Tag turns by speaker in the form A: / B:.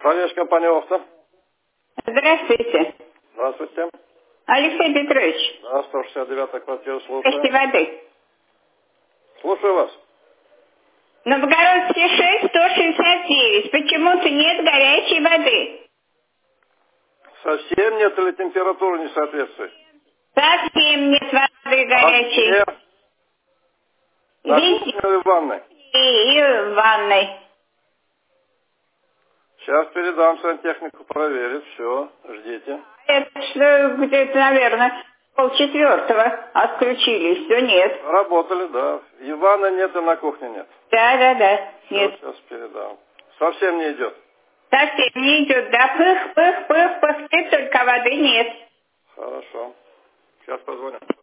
A: Управляющая компания «Офта».
B: Здравствуйте.
A: Здравствуйте.
B: Алексей Петрович,
A: Да, 169-я квартира,
B: почти
A: слушаю.
B: воды.
A: Слушаю вас.
B: Новгородский 6, 169. Почему-то нет горячей воды.
A: Совсем нет или температура не соответствует?
B: Совсем нет воды
A: А
B: горячей.
A: где? На
B: Везде.
A: кухне или в ванной?
B: И в ванной.
A: Сейчас передам сантехнику, проверит. Все, ждите.
B: Это что, где-то, наверное, 3:30 отключили. Все нет.
A: Работали, да. И в ванной нет, и на кухне нет.
B: Да.
A: Все,
B: Нет.
A: сейчас передам. Совсем не идет.
B: Совсем не идет. Да пых, пыхтит, только воды нет.
A: Хорошо. Сейчас позвоним.